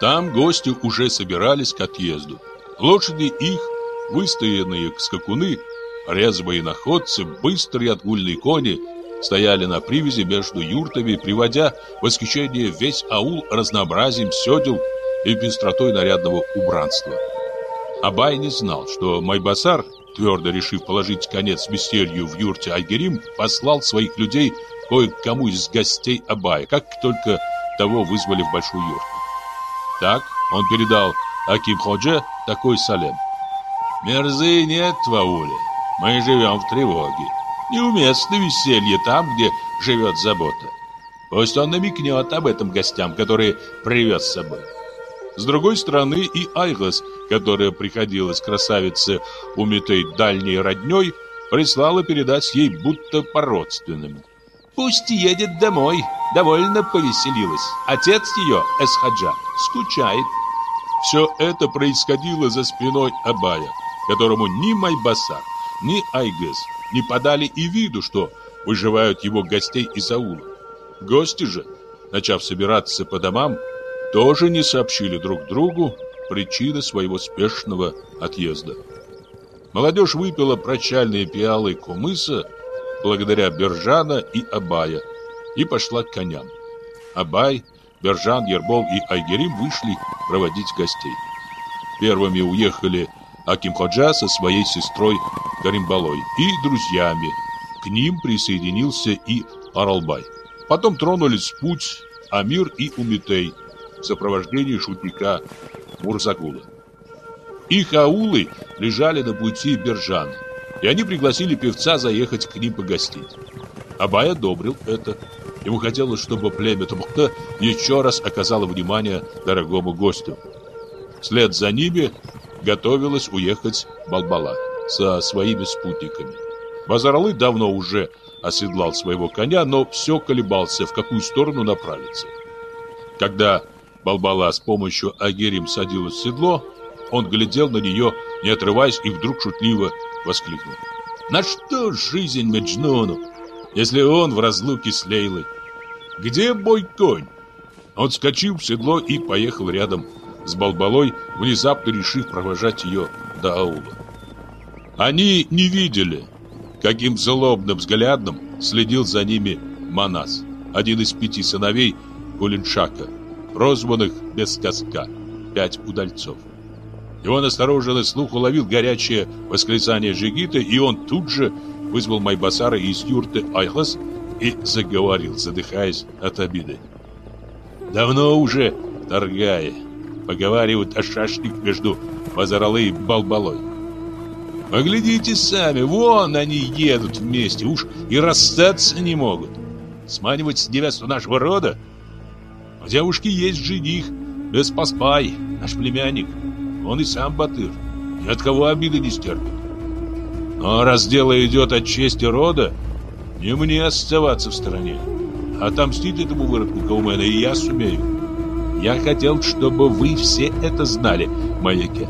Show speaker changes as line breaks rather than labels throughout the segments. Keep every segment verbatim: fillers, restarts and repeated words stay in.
Там гости уже собирались к отъезду. Лошади их, выстоянные скакуны, резвые находцы, быстрые отгульные кони стояли на привязи между юртами, приводя в восхищение весь аул разнообразием седел и пестротой нарядного убранства. Абай не знал, что Майбасар, твердо решив положить конец веселью в юрте Айгерим, послал своих людей кое-кому из гостей Абая, как только того вызвали в большую юрту. Так он передал Аким-Ходже такой салем: «Мерзы нет в ауле, мы живем в тревоге. Неуместно веселье там, где живет забота. Пусть он намекнет об этом гостям, которые привез с собой». С другой стороны, и Айгас, которая приходилась красавице Умитей дальней родней, прислала передать ей будто по-родственному: «Пусть едет домой, довольно повеселилась. Отец ее, Эсхаджа, скучает». Все это происходило за спиной Абая, которому ни Майбасар, ни Айгас не подали и виду, что выживают его гостей из аула. Гости же, начав собираться по домам, тоже не сообщили друг другу причины своего спешного отъезда. Молодежь выпила прощальные пиалы кумыса благодаря Бержана и Абая и пошла к коням. Абай, Бержан, Ербол и Айгерим вышли проводить гостей. Первыми уехали Аким-Ходжа со своей сестрой Каримбалой и друзьями. К ним присоединился и Аралбай. Потом тронулись в путь Амир и Умитей в сопровождении шутника Мурзагула. Их аулы лежали на пути Бержана, и они пригласили певца заехать к ним погостить. Абай одобрил это. Ему хотелось, чтобы племя Тумухта еще раз оказало внимание дорогому гостю. Вслед за ними готовилась уехать Балбала со своими спутниками. Базаралы давно уже оседлал своего коня, но все колебался, в какую сторону направиться. Когда Балбала с помощью Айгерим садилась в седло, он глядел на нее, не отрываясь, и вдруг шутливо воскликнул: «На что жизнь Меджнуну, если он в разлуке с Лейлой? Где мой конь?» Он вскочил в седло и поехал рядом с Балбалой, внезапно решив провожать ее до аула. Они не видели, каким злобным взглядом следил за ними Манас, один из пяти сыновей Кулиншака, прозванных без казка «Пять удальцов». Его настороженный слух уловил горячее восклицание Жигита, и он тут же вызвал Майбасара из юрты Айхлас и заговорил, задыхаясь от обиды: «Давно уже, торгая, поговаривают о шашник между Базаралы и Балбалой. Поглядите сами, вон они едут вместе, уж и расстаться не могут. Сманивать невесту нашего рода? У девушки есть жених, Беспаспай, наш племянник. Он и сам батыр, ни от кого обиды не стерпит. Но раз дело идет от чести рода, не мне оставаться в стороне. Отомстить этому выродку Каумена и я сумею. Я хотел, чтобы вы все это знали, маяке».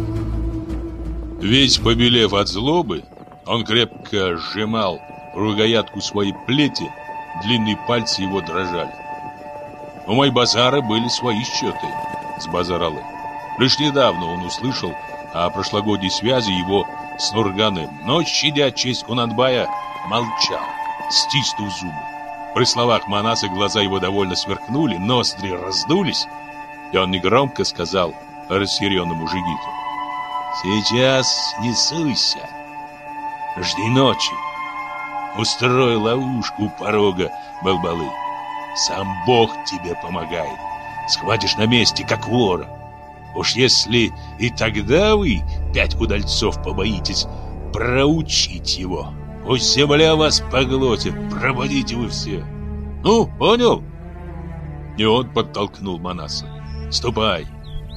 Весь побелев от злобы, он крепко сжимал рукоятку своей плети, длинные пальцы его дрожали. У Майбасара были свои счеты с Базаралы. Лишь недавно он услышал о прошлогодней связи его с Нурганым, но, щадя честь Кунанбая, молчал, стиснув зубы. При словах Манаса глаза его довольно сверкнули, ноздри раздулись, и он негромко сказал разъяренному Жигиту: «Сейчас не суйся, жди ночи. Устрой ловушку у порога Балбалы. Сам Бог тебе помогает. Схватишь на месте, как вора. Уж если и тогда вы, пять удальцов, побоитесь проучить его, пусть земля вас поглотит, пропадите вы все. Ну, понял?» И он подтолкнул Манаса: «Ступай».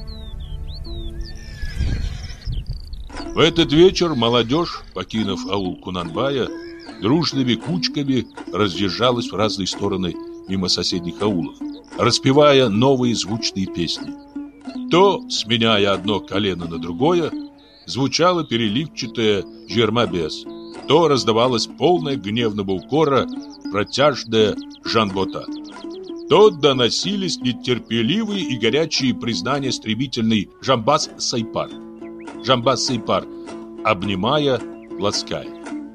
В этот вечер молодежь, покинув аул Кунанбая, дружными кучками разъезжалась в разные стороны мимо соседних аулов, распевая новые звучные песни. То, сменяя одно колено на другое, звучала переливчатая жермабес, то раздавалась полная гневного укора протяжная жанбота. то доносились нетерпеливые и горячие признания стремительной Жамбас Сайпар. Жамбас Сайпар, обнимая, лаская.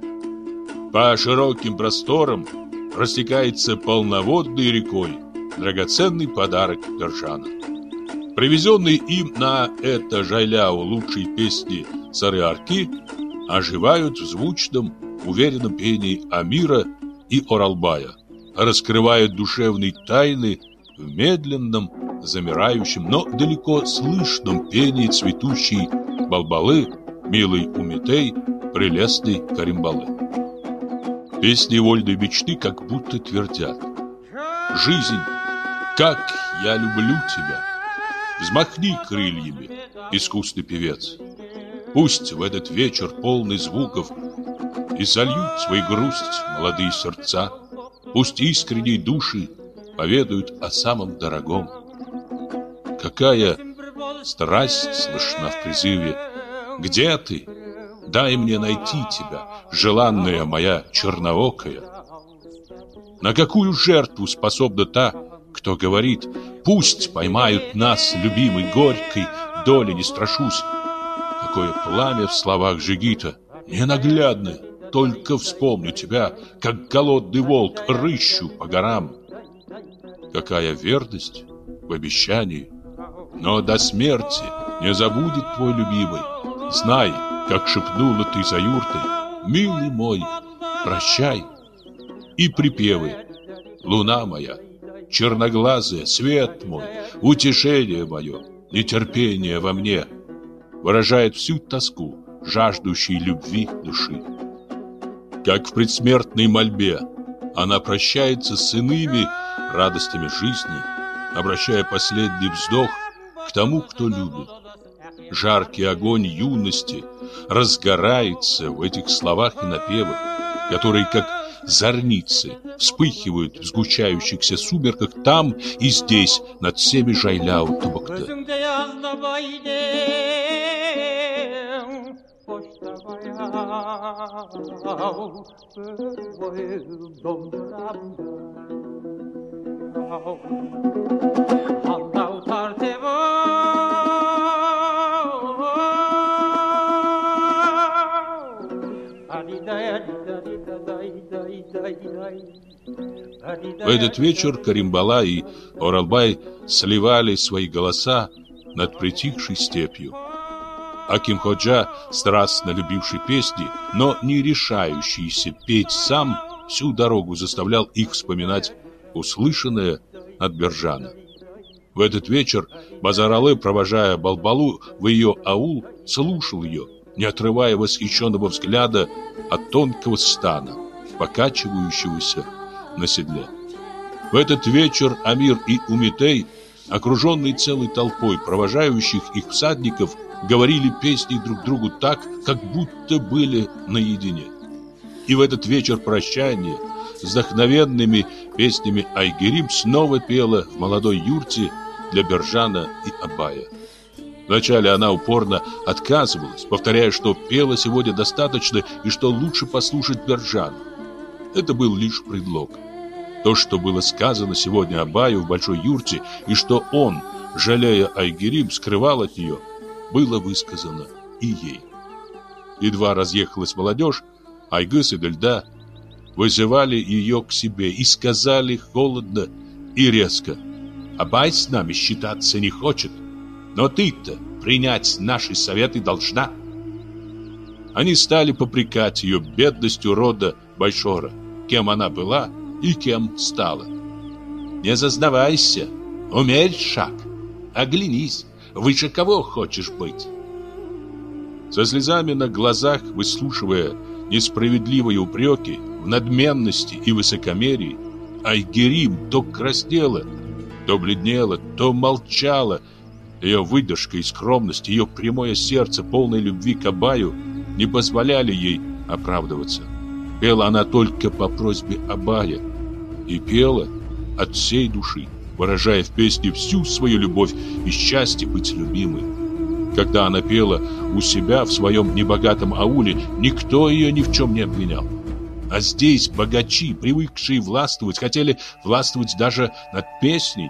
По широким просторам растекается полноводной рекой драгоценный подарок Бержана. Привезенные им на это жайляу лучшие песни Сары-Арки оживают в звучном, уверенном пении Амира и Оралбая, раскрывают душевные тайны в медленном, замирающем, но далеко слышном пении цветущей Балбалы, милой Умитей, прелестной Каримбалы. Песни вольной мечты как будто твердят: «Жизнь, как я люблю тебя! Взмахни крыльями, искусный певец! Пусть в этот вечер полный звуков и сольют свою грусть молодые сердца, пусть искренние души поведают о самом дорогом». Какая страсть слышна в призыве: «Где ты? Дай мне найти тебя, желанная моя черноокая». На какую жертву способна та, кто говорит: «Пусть поймают нас, любимый, горькой доли не страшусь». Какое пламя в словах Жигита, ненаглядное, только вспомню тебя, как голодный волк рыщу по горам. Какая верность в обещании, но до смерти не забудет твой любимый. Знай, как шепнула ты за юртой: «Милый мой, прощай». И припевы: «Луна моя, черноглазая, свет мой, утешение мое, нетерпение во мне», выражает всю тоску жаждущей любви души. Как в предсмертной мольбе она прощается с иными радостями жизни, обращая последний вздох к тому, кто любит. Жаркий огонь юности разгорается в этих словах и напевах, которые, как зорницы, вспыхивают в сгущающихся сумерках там и здесь, над всеми жайляу Тубакта. В этот вечер Каримбала и Оралбай сливали свои голоса над притихшей степью. Аким-ходжа, страстно любивший песни, но не решающийся петь сам, всю дорогу заставлял их вспоминать услышанное от Бержана. В этот вечер Базар-Алы, провожая Балбалу в ее аул, слушал ее, не отрывая восхищенного взгляда от тонкого стана, покачивающегося на седле. В этот вечер Амир и Умитей, окруженные целой толпой провожающих их всадников, говорили песни друг другу так, как будто были наедине. И в этот вечер прощания с вдохновенными песнями Айгерим снова пела в молодой юрте для Бержана и Абая. Вначале она упорно отказывалась, повторяя, что пела сегодня достаточно и что лучше послушать Бержана. Это был лишь предлог. То, что было сказано сегодня Абаю в большой юрте, и что он, жалея Айгерим, скрывал от нее, было высказано и ей. Едва разъехалась молодежь, Айгыс и Дельда вызывали ее к себе и сказали холодно и резко: «Абай с нами считаться не хочет, но ты-то принять наши советы должна». Они стали попрекать ее бедностью рода Байшора, кем она была и кем стала. «Не зазнавайся, умерь шаг, оглянись, выше кого хочешь быть». Со слезами на глазах, выслушивая несправедливые упреки в надменности и высокомерии, Айгерим то краснела, то бледнела, то молчала. Ее выдержка и скромность, ее прямое сердце, полное любви к Абаю, не позволяли ей оправдываться. Пела она только по просьбе Абая и пела от всей души, выражая в песне всю свою любовь и счастье быть любимой. Когда она пела у себя в своем небогатом ауле, никто ее ни в чем не обвинял. А здесь богачи, привыкшие властвовать, хотели властвовать даже над песней.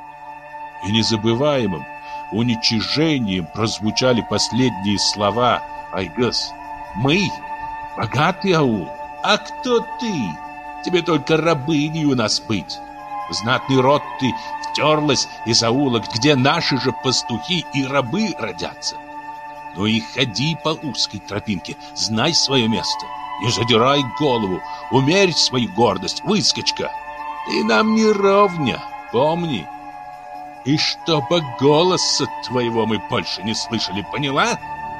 И незабываемым уничижением прозвучали последние слова Айгыс. «Мы — богатый аул, а кто ты? Тебе только рабыней у нас быть. В знатный род ты втерлась из аула, где наши же пастухи и рабы родятся. Ну и ходи по узкой тропинке, знай свое место. Не задирай голову, умерь свою гордость, выскочка. Ты нам не ровня, помни. И чтобы голоса твоего мы больше не слышали, поняла?»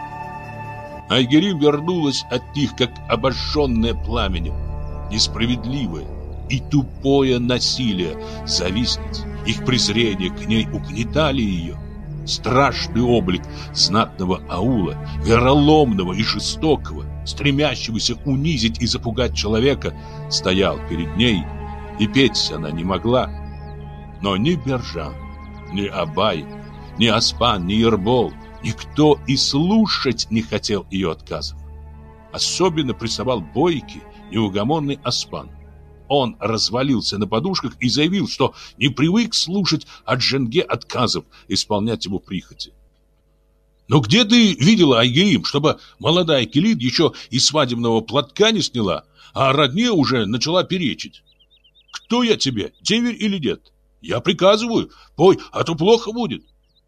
Айгерим вернулась от них, как обожженное пламенем. Несправедливое и тупое насилие, завистность, их презрение к ней угнетали ее. Страшный облик знатного аула, вероломного и жестокого, стремящегося унизить и запугать человека, стоял перед ней, и петь она не могла. Но ни Бержан, ни Абай, ни Оспан, ни Ербол, никто и слушать не хотел ее отказов. Особенно приставал бойкий, неугомонный Оспан. Он развалился на подушках и заявил, что не привык слушать от Женге отказов исполнять его прихоти. «Но где ты видела, Айгерим, чтобы молодая Келит еще и свадебного платка не сняла, а родне уже начала перечить? Кто я тебе, деверь или нет? Я приказываю, пой, а то плохо будет».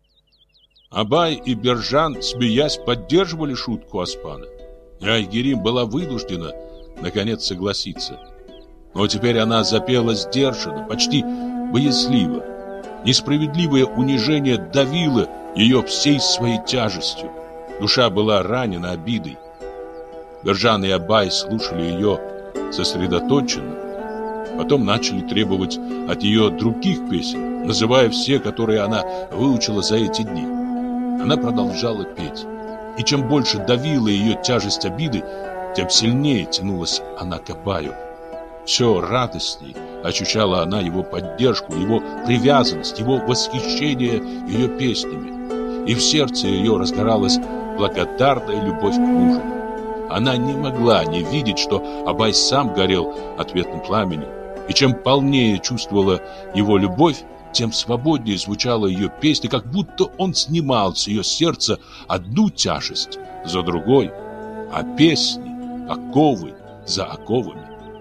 Абай и Бержан, смеясь, поддерживали шутку Оспана. И Айгерим была вынуждена, наконец, согласиться. Но теперь она запела сдержанно, почти боязливо. Несправедливое унижение давило ее всей своей тяжестью. Душа была ранена обидой. Бержан и Абай слушали ее сосредоточенно. Потом начали требовать от нее других песен, называя все, которые она выучила за эти дни. Она продолжала петь. И чем больше давила ее тяжесть обиды, тем сильнее тянулась она к Абаю. Все радостней ощущала она его поддержку, его привязанность, его восхищение ее песнями. И в сердце ее разгоралась благодарная любовь к мужу. Она не могла не видеть, что Абай сам горел ответным пламенем. И чем полнее чувствовала его любовь, тем свободнее звучала ее песня, как будто он снимал с ее сердца одну тяжесть за другой, а песни, оковы за оковами.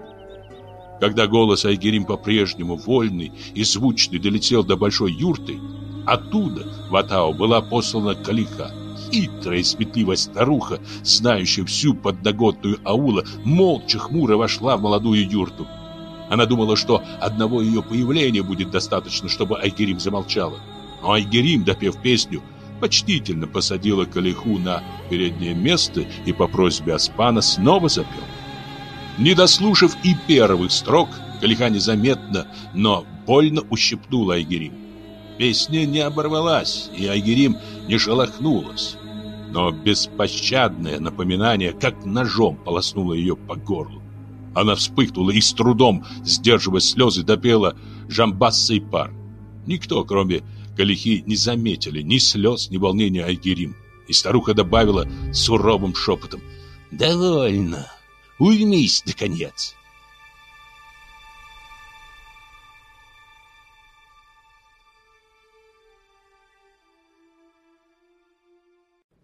Когда голос Айгерим, по-прежнему вольный и звучный, долетел до большой юрты, оттуда в Атау была послана Калиха, хитрая и сметливая старуха, знающая всю подноготную аула, молча хмуро вошла в молодую юрту. Она думала, что одного ее появления будет достаточно, чтобы Айгерим замолчала. Но Айгерим, допев песню, почтительно посадила Калиху на переднее место и по просьбе Оспана снова запел. Не дослушав и первых строк, Калиха незаметно, но больно ущипнула Айгерим. Песня не оборвалась, и Айгерим не шелохнулась. Но беспощадное напоминание, как ножом, полоснуло ее по горлу. Она вспыхнула и с трудом, сдерживая слезы, допела «Жамбас Сейпар». Никто, кроме Калихи, не заметили ни слез, ни волнения Айгерим. И старуха добавила суровым шепотом: «Довольно, уймись, наконец.